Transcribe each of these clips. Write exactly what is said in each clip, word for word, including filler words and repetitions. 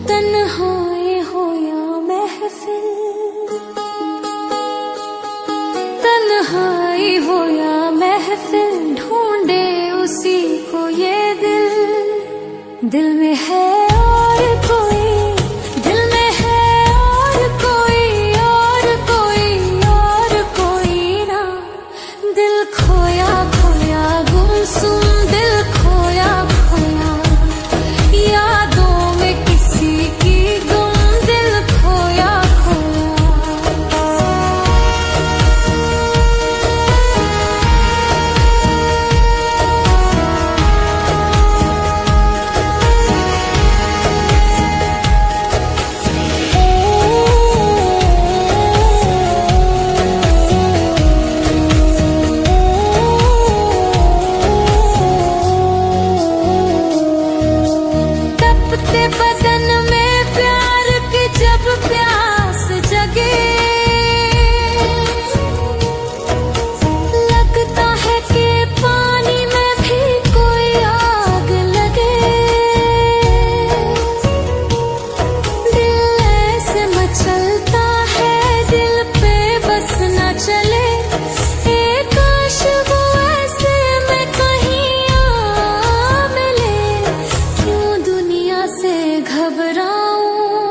तन्हाई हो या महफिल, तन्हाई हो या महफिल, ढूंढे उसी को ये दिल। दिल में है और कोई, दिल में है और कोई, और कोई, और कोई ना। दिल खोया खोया गुमसुम, दिल खोया खोया यादों में किसी की गुम, दिल खोया बदन में प्यार की जब प्यास जगे, लगता है कि पानी में भी कोई आग लगे। दिल ऐसे मचलता है, दिल पे बस न चले, एक आशिक ऐसे में कहीं आ मिले। क्यों दुनिया से घबराऊं,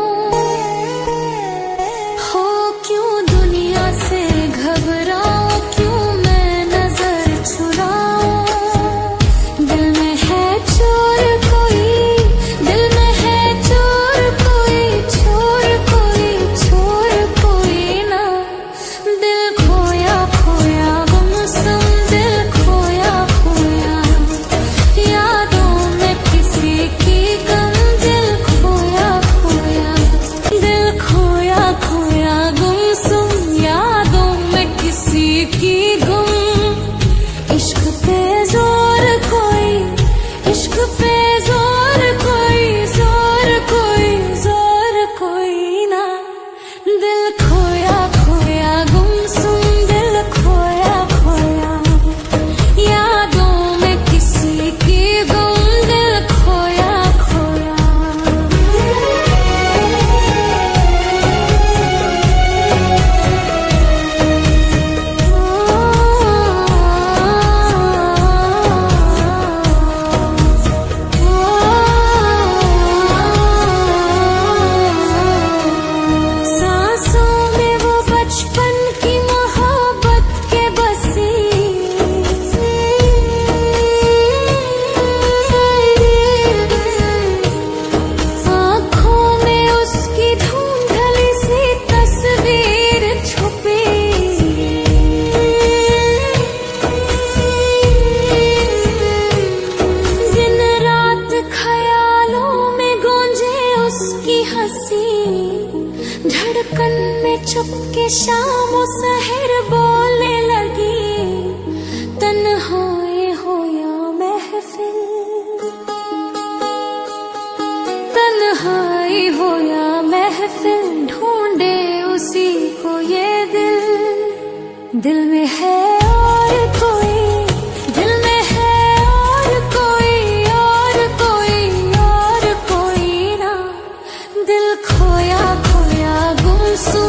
हो क्यों दुनिया से घबराऊं, क्यों मैं नजर चुराऊं। दिल में है चोर कोई, दिल में है चोर कोई, चोर कोई, चोर कोई ना। दिल खोया खोया गुमसुम, दिल खोया खोया यादों में किसी की गम, दिल खोया खोया, दिल खोया खोया गुमसुम यादों में किसी की गुम। इश्क पे जोर कोई, इश्क पे जोर कोई, जोर कोई, जोर कोई ना। दिल खोया खोया गुमसुम, दिल खोया खोया यादों में किसी की गुम, दिल खोया खोया। सांसों में वो बचपन की मोहब्बत के बसी, आँखों में उसकी धुंधली सी तस्वीर छुपी। दिन रात ख्यालों में गूंजे उसकी हंसी, धड़कन में चुपके शामों सहर बोलने लगी। तन्हाई हो या महफिल, तन्हाई हो या महफिल, ढूंढे उसी को ये दिल। दिल में है और कोई, दिल में है और कोई, और कोई, और कोई ना। दिल खोया खोया गुमसुम,